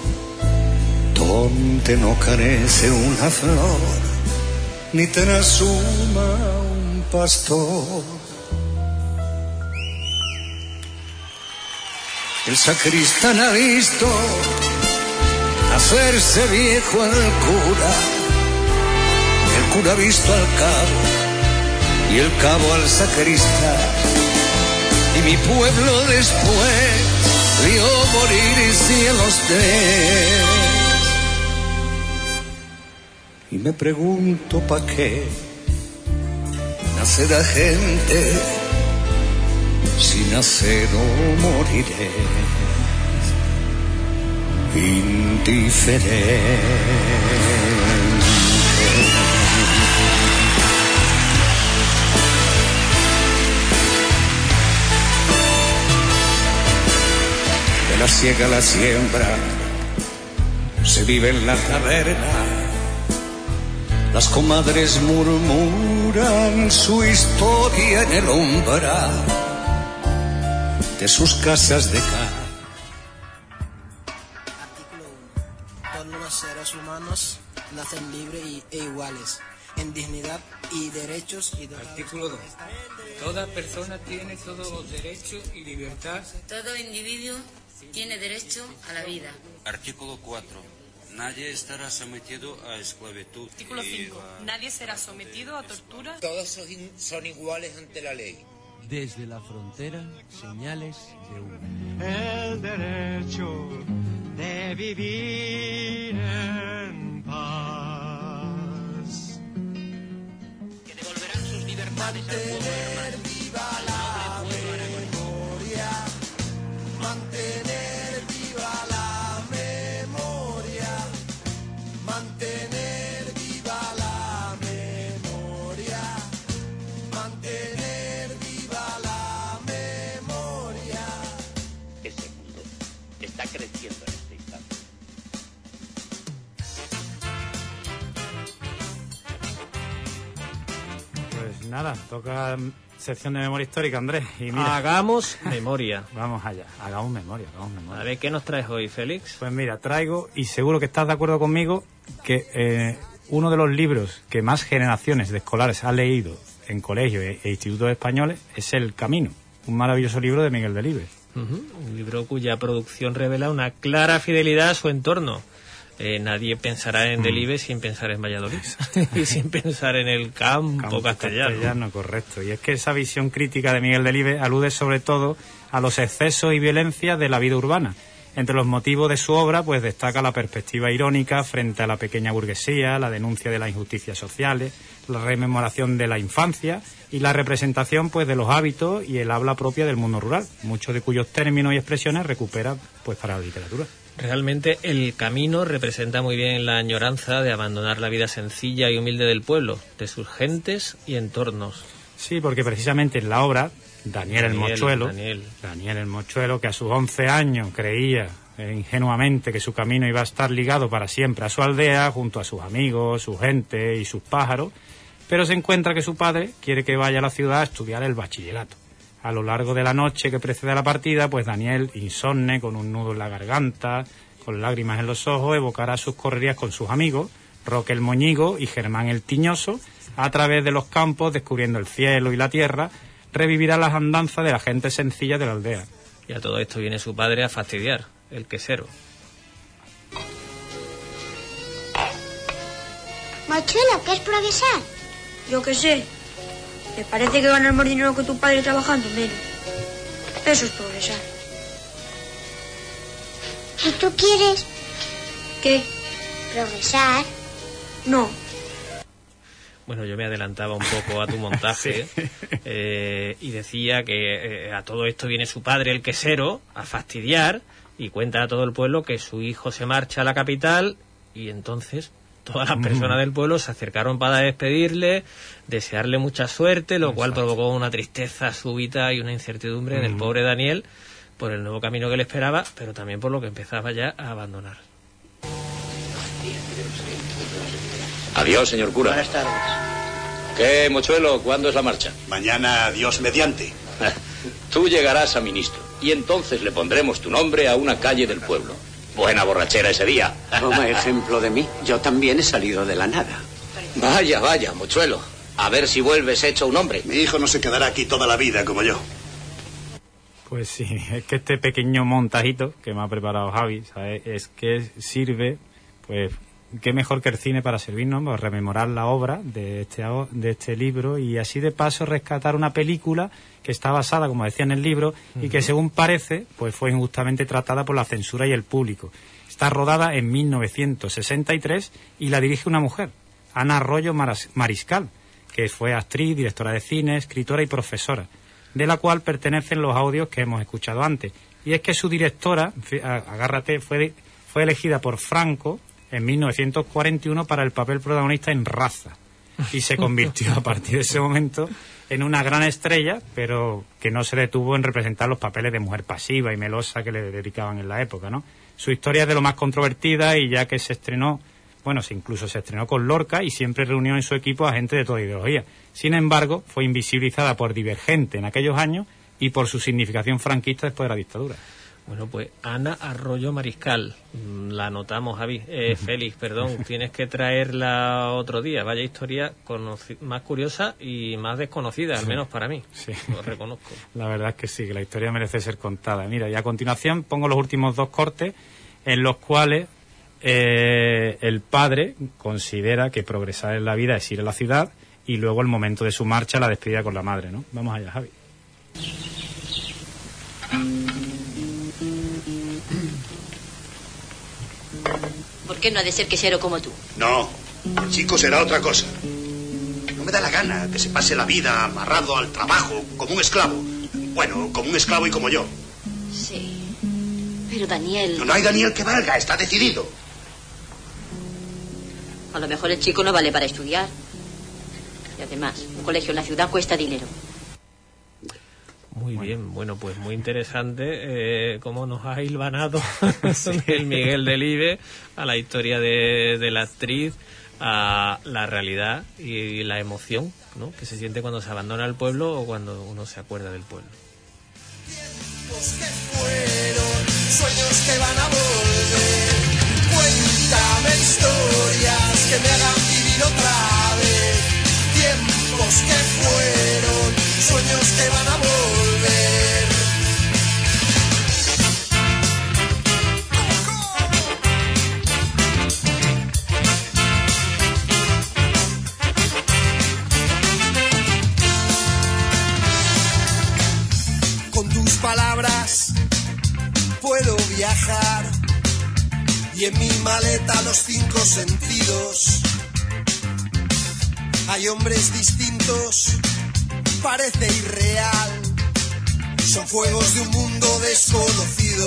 donde no carece una flor ni trasuma un pastor. El sacristán ha visto hacerse viejo al cura, el cura ha visto al cabo y el cabo al sacristán, y mi pueblo después vio morirse a los tres. Y me pregunto pa' qué nace la gente, si nacer o moriré indiferente. De la siega a la siembra se vive en la taberna, las comadres murmuran su historia en el umbral de sus casas de cal. Artículo 1. Todos los seres humanos nacen libres e iguales en dignidad y derechos. Artículo 2. Toda persona tiene todos los derechos y libertad. Todo individuo tiene derecho a la vida. Artículo 4. Nadie estará sometido a esclavitud. Artículo 5. Nadie será sometido a tortura. Todos son iguales ante la ley. Desde la frontera, señales de humo. El derecho de vivir en paz. Que devolverán sus libertades al pueblo hermano. Viva la memoria, mantener viva la memoria, mantener viva la memoria, mantener viva la memoria. Ese mundo está creciendo en este instante. Pues nada, toca sección de memoria histórica, Andrés. Y mira, Hagamos memoria. Vamos allá, hagamos memoria. A ver, ¿qué nos traes hoy, Félix? Pues mira, traigo, y seguro que estás de acuerdo conmigo, que uno de los libros que más generaciones de escolares han leído en colegios e institutos españoles es El Camino, un maravilloso libro de Miguel Delibes. Un libro cuya producción revela una clara fidelidad a su entorno. Nadie pensará en Delibes sin pensar en Valladolid y sin pensar en el campo castellano. Correcto. Y es que esa visión crítica de Miguel Delibes alude sobre todo a los excesos y violencia de la vida urbana. Entre los motivos de su obra, pues destaca la perspectiva irónica frente a la pequeña burguesía, la denuncia de las injusticias sociales, la rememoración de la infancia y la representación, pues, de los hábitos y el habla propia del mundo rural, muchos de cuyos términos y expresiones recupera, pues, para la literatura. Realmente El Camino representa muy bien la añoranza de abandonar la vida sencilla y humilde del pueblo, de sus gentes y entornos. Sí, porque precisamente en la obra Daniel el Mochuelo, que a sus 11 años creía ingenuamente que su camino iba a estar ligado para siempre a su aldea, junto a sus amigos, su gente y sus pájaros, pero se encuentra que su padre quiere que vaya a la ciudad a estudiar el bachillerato. A lo largo de la noche que precede a la partida, pues Daniel, insomne, con un nudo en la garganta, con lágrimas en los ojos, evocará sus correrías con sus amigos, Roque el Moñigo y Germán el Tiñoso, a través de los campos, descubriendo el cielo y la tierra, revivirá las andanzas de la gente sencilla de la aldea. Y a todo esto viene su padre a fastidiar, el quesero. Mochuelo, ¿qué es progresar? Yo qué sé. Me parece que ganas más dinero que tu padre trabajando menos. Eso es progresar. ¿Y tú quieres ¿Qué? progresar? No. Bueno, yo me adelantaba un poco a tu montaje y decía que a todo esto viene su padre, el quesero, a fastidiar y cuenta a todo el pueblo que su hijo se marcha a la capital y entonces todas las personas del pueblo se acercaron para despedirle, desearle mucha suerte, lo cual provocó una tristeza súbita y una incertidumbre en el pobre Daniel por el nuevo camino que le esperaba, pero también por lo que empezaba ya a abandonar. Adiós, señor cura. Buenas tardes. ¿Qué, Mochuelo? ¿Cuándo es la marcha? Mañana, Dios mediante. Tú llegarás a ministro y entonces le pondremos tu nombre a una calle del pueblo. Buena borrachera ese día. Toma ejemplo de mí. Yo también he salido de la nada. Vaya, vaya, Mochuelo. A ver si vuelves hecho un hombre. Mi hijo no se quedará aquí toda la vida como yo. Pues sí, es que este pequeño montajito que me ha preparado Javi, ¿sabes? Es que sirve, pues, qué mejor que el cine para servirnos, para rememorar la obra de este libro y así de paso rescatar una película que está basada, como decía en el libro, y que según parece, pues fue injustamente tratada por la censura y el público. Está rodada en 1963 y la dirige una mujer, Ana Arroyo Mariscal, que fue actriz, directora de cine, escritora y profesora, de la cual pertenecen los audios que hemos escuchado antes. Y es que su directora, agárrate, fue elegida por Franco en 1941 para el papel protagonista en Raza y se convirtió a partir de ese momento en una gran estrella, pero que no se detuvo en representar los papeles de mujer pasiva y melosa que le dedicaban en la época, ¿no? Su historia es de lo más controvertida y ya que se estrenó, incluso se estrenó con Lorca y siempre reunió en su equipo a gente de toda ideología. Sin embargo, fue invisibilizada por Divergente en aquellos años y por su significación franquista después de la dictadura. Bueno, pues Ana Arroyo Mariscal, la anotamos, Javi. Félix, perdón, tienes que traerla otro día. Vaya historia más curiosa y más desconocida, al menos para mí. Sí. Lo reconozco. La verdad es que sí, que la historia merece ser contada. Mira, y a continuación pongo los últimos dos cortes en los cuales el padre considera que progresar en la vida es ir a la ciudad y luego el momento de su marcha, la despedida con la madre, ¿no? Vamos allá, Javi. ¿Por qué no ha de ser quesero como tú? No, el chico será otra cosa. No me da la gana que se pase la vida amarrado al trabajo como un esclavo. Bueno, como un esclavo y como yo. Sí, pero Daniel... No hay Daniel que valga, está decidido. A lo mejor el chico no vale para estudiar. Y además, un colegio en la ciudad cuesta dinero. Muy bien, bueno, pues muy interesante cómo nos ha hilvanado el Miguel Delibes a la historia de la actriz, a la realidad y la emoción, ¿no?, que se siente cuando se abandona el pueblo o cuando uno se acuerda del pueblo. Tiempos que fueron, sueños que van a volver. Cuéntame historias que me hagan vivir otra vez. Tiempos que fueron, sueños que van a volver. Con tus palabras puedo viajar y en mi maleta los 5 sentidos. Hay hombres distintos, parece irreal, son fuegos de un mundo desconocido.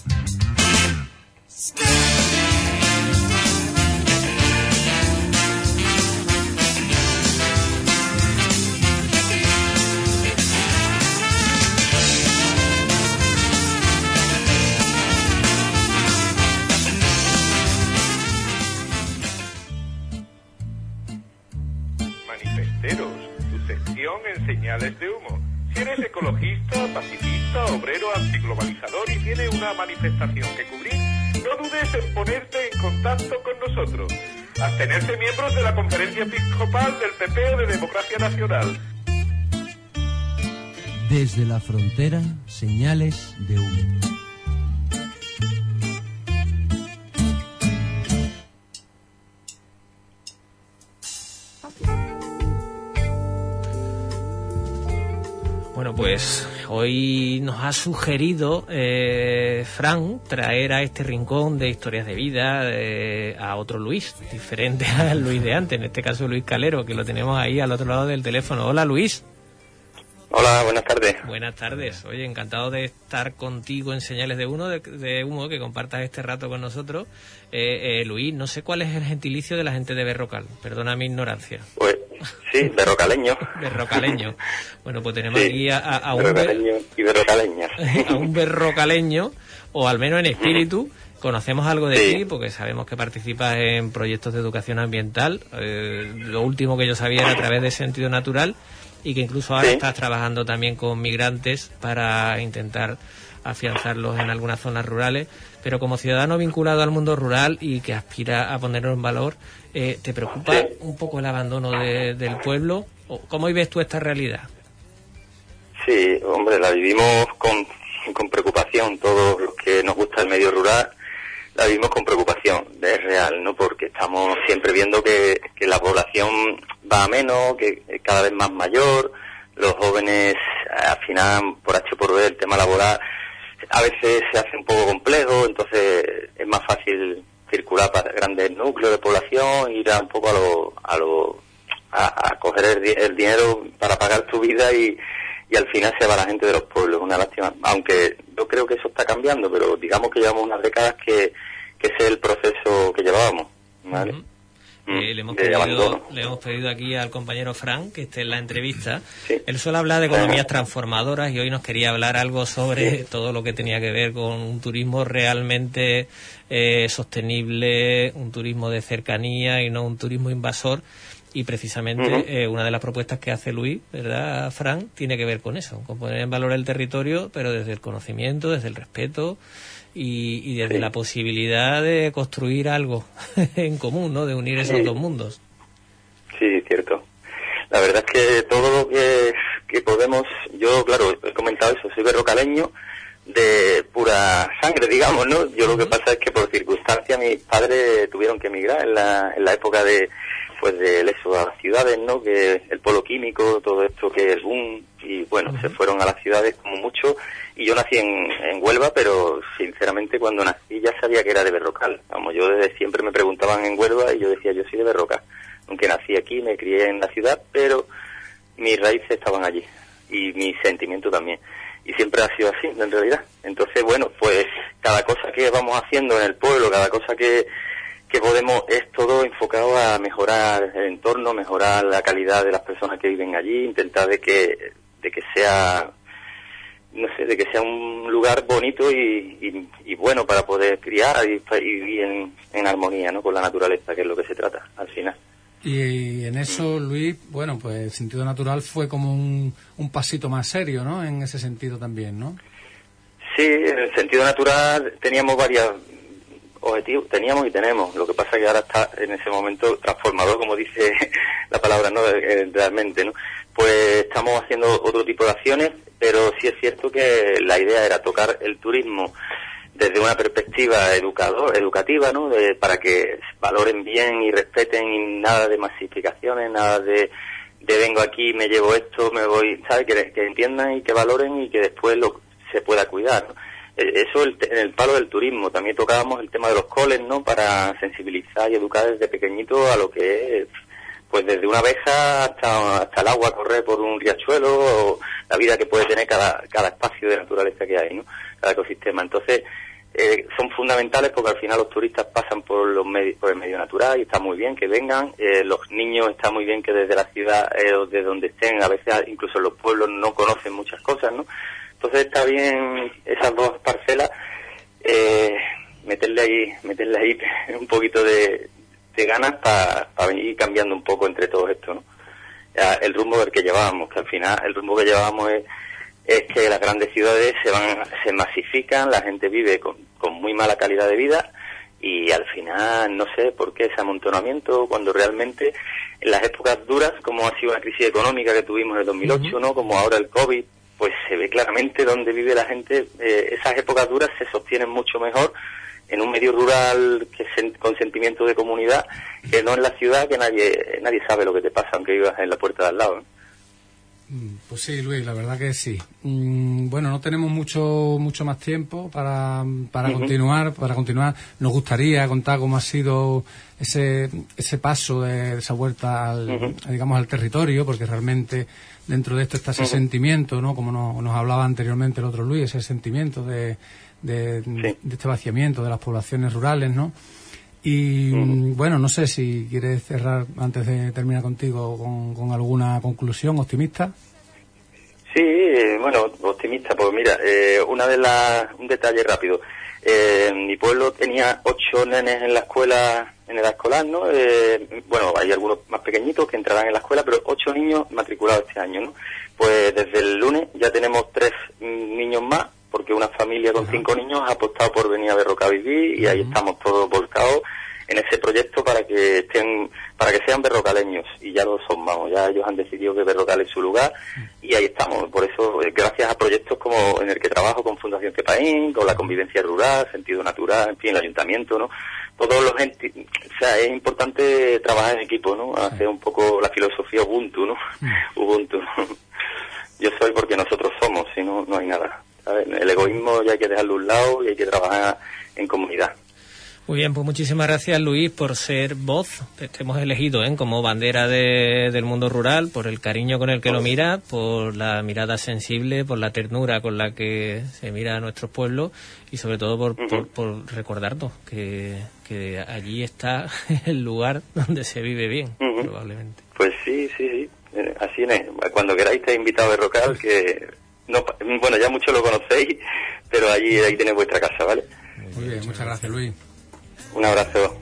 Manifesteros, tu sección en Señales de Humo. Si eres ecologista, pacifista, obrero, antiglobalizador y tienes una manifestación que cubrir, no dudes en ponerte en contacto con nosotros. Abstenerse miembros de la Conferencia Episcopal del PP o de Democracia Nacional. Desde la frontera, Señales de Humo. pues hoy nos ha sugerido Fran traer a este rincón de historias de vida a otro Luis, diferente al Luis de antes, en este caso Luis Calero, que lo tenemos ahí al otro lado del teléfono. Hola, Luis. Hola, buenas tardes. Buenas tardes. Oye, encantado de estar contigo en Señales de Humo, que compartas este rato con nosotros. Luis, no sé cuál es el gentilicio de la gente de Berrocal, perdona mi ignorancia. Pues sí, berrocaleño. Berrocaleño. Bueno, pues tenemos aquí a un berrocaleño y berrocaleña. A un berrocaleño, o al menos en espíritu. Conocemos algo de ti porque sabemos que participas en proyectos de educación ambiental. Lo último que yo sabía era a través de Sentido Natural, y que incluso ahora estás trabajando también con migrantes para intentar afianzarlos en algunas zonas rurales. Pero como ciudadano vinculado al mundo rural y que aspira a ponerlo en valor, ¿te preocupa un poco el abandono del pueblo? ¿Cómo vives tú esta realidad? Sí, hombre, la vivimos con preocupación. Todos los que nos gusta el medio rural la vivimos con preocupación, es real, ¿no? Porque estamos siempre viendo que la población va a menos, que cada vez más mayor, los jóvenes, al final, por H por B, el tema laboral a veces se hace un poco complejo, entonces es más fácil circular para grandes núcleos de población, ir a un poco a coger el dinero para pagar tu vida y al final se va la gente de los pueblos. Una lástima, aunque yo creo que eso está cambiando, pero digamos que llevamos unas décadas que ese es el proceso que llevábamos, ¿vale? Le hemos pedido aquí al compañero Fran que esté en la entrevista. Él suele hablar de economías transformadoras y hoy nos quería hablar algo sobre todo lo que tenía que ver con un turismo realmente sostenible, un turismo de cercanía y no un turismo invasor. Y precisamente una de las propuestas que hace Luis, ¿verdad, Fran?, tiene que ver con eso, con poner en valor el territorio, pero desde el conocimiento, desde el respeto y desde la posibilidad de construir algo en común, ¿no?, de unir esos dos mundos. Sí, cierto. La verdad es que todo lo que podemos... Yo, claro, he comentado eso, soy berrocaleño de pura sangre, digamos, ¿no? Yo lo que pasa es que por circunstancias mis padres tuvieron que emigrar en la época de eso, a las ciudades, ¿no? Que el polo químico, todo esto que es el boom, y bueno, se fueron a las ciudades como mucho, y yo nací en Huelva, pero sinceramente cuando nací ya sabía que era de Berrocal. Vamos, yo desde siempre me preguntaban en Huelva y yo decía, yo soy de Berrocal. Aunque nací aquí, me crié en la ciudad, pero mis raíces estaban allí, y mi sentimiento también. Y siempre ha sido así, en realidad. Entonces, bueno, pues cada cosa que vamos haciendo en el pueblo, cada cosa que podemos, es todo enfocado a mejorar el entorno, mejorar la calidad de las personas que viven allí, intentar de que sea, no sé, de que sea un lugar bonito y bueno para poder criar y vivir en armonía, ¿no?, con la naturaleza, que es lo que se trata al final. Y en eso, Luis, bueno, pues el Sentido Natural fue como un pasito más serio, ¿no?, en ese sentido también, ¿no? Sí, en el Sentido Natural teníamos varios objetivos, teníamos y tenemos. Lo que pasa es que ahora está en ese momento transformador, como dice la palabra, ¿no?, realmente, ¿no? Pues estamos haciendo otro tipo de acciones, pero sí es cierto que la idea era tocar el turismo desde una perspectiva educativa, ¿no?, para que valoren bien y respeten, y nada de masificaciones, nada de vengo aquí, me llevo esto, me voy, ¿sabes? Que entiendan y que valoren y que después se pueda cuidar, ¿no? Eso en el palo del turismo. También tocábamos el tema de los coles, ¿no?, para sensibilizar y educar desde pequeñito a lo que es, pues desde una abeja hasta el agua correr por un riachuelo, o la vida que puede tener cada espacio de naturaleza que hay, ¿no?, cada ecosistema. Entonces, son fundamentales porque al final los turistas pasan por el medio natural y está muy bien que vengan. Los niños está muy bien que desde la ciudad o de donde estén, a veces incluso en los pueblos no conocen muchas cosas, ¿no? Entonces está bien esas dos parcelas, meterle ahí un poquito de ganas para ir cambiando un poco entre todo esto, ¿no? El rumbo del que llevábamos, que al final el rumbo que llevábamos es que las grandes ciudades se masifican, la gente vive con muy mala calidad de vida, y al final no sé por qué ese amontonamiento, cuando realmente en las épocas duras, como ha sido la crisis económica que tuvimos en el 2008, ¿no?, como ahora el COVID, pues se ve claramente dónde vive la gente. Esas épocas duras se sostienen mucho mejor en un medio rural con sentimiento de comunidad, que no en la ciudad, que nadie sabe lo que te pasa aunque vivas en la puerta de al lado, ¿no? Pues sí, Luis, la verdad que sí. Bueno, no tenemos mucho más tiempo para continuar. Nos gustaría contar cómo ha sido ese paso de esa vuelta al territorio, porque realmente dentro de esto está ese sentimiento, ¿no? Como nos hablaba anteriormente el otro Luis, ese sentimiento de este vaciamiento de las poblaciones rurales, ¿no? Y bueno, no sé si quieres cerrar antes de terminar contigo con alguna conclusión optimista. Sí, bueno, optimista, pues mira, un detalle rápido. Mi pueblo tenía 8 nenes en la escuela, en edad escolar, ¿no? Bueno, hay algunos más pequeñitos que entrarán en la escuela, pero 8 niños matriculados este año, ¿no? Pues desde el lunes ya tenemos 3 niños más, porque una familia con 5 niños ha apostado por venir a Berrocal a vivir, y ahí estamos todos volcados en ese proyecto para que sean berrocaleños, y ya lo son, vamos, ya ellos han decidido que Berrocal es su lugar, y ahí estamos. Por eso, gracias a proyectos como en el que trabajo con Fundación Cepaín, con la convivencia rural, sentido natural, en fin, el ayuntamiento, ¿no? Todos los entes, o sea, es importante trabajar en equipo, ¿no? Hacer un poco la filosofía Ubuntu, ¿no? Ubuntu. Yo soy porque nosotros somos, si no, no hay nada. ¿Sabes? El egoísmo ya hay que dejarlo a un lado y hay que trabajar en comunidad. Muy bien, pues muchísimas gracias, Luis, por ser voz. Te hemos elegido como bandera del mundo rural, por el cariño con el que lo mira, por la mirada sensible, por la ternura con la que se mira a nuestros pueblos, y sobre todo por recordarnos que allí está el lugar donde se vive bien, probablemente. Pues sí, así es. Cuando queráis te he invitado a Berrocal, que no, bueno, ya muchos lo conocéis, pero ahí tenéis vuestra casa, ¿vale? Muy bien, muchas gracias, Luis. Un abrazo.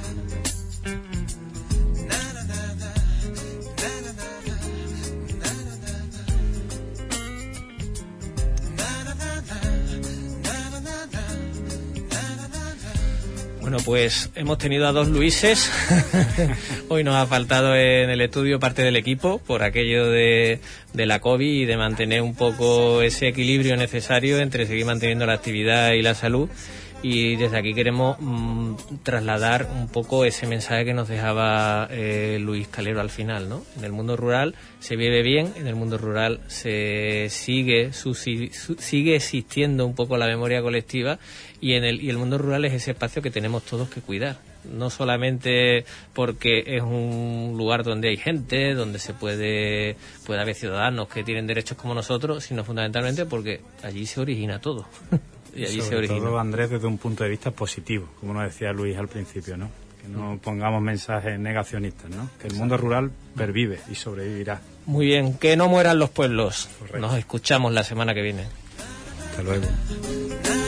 Bueno, pues hemos tenido a 2 Luises. Hoy nos ha faltado en el estudio parte del equipo por aquello de la COVID y de mantener un poco ese equilibrio necesario entre seguir manteniendo la actividad y la salud. Y desde aquí queremos trasladar un poco ese mensaje que nos dejaba Luis Calero al final, ¿no? En el mundo rural se vive bien, en el mundo rural se sigue existiendo un poco la memoria colectiva, y el mundo rural es ese espacio que tenemos todos que cuidar. No solamente porque es un lugar donde hay gente, donde puede haber ciudadanos que tienen derechos como nosotros, sino fundamentalmente porque allí se origina todo. Y allí sobre se origina. todo, Andrés, desde un punto de vista positivo, como nos decía Luis al principio, ¿no? Que no pongamos mensajes negacionistas, ¿no? Que el mundo rural pervive y sobrevivirá. Muy bien, que no mueran los pueblos. Correcto. Nos escuchamos la semana que viene. Hasta luego.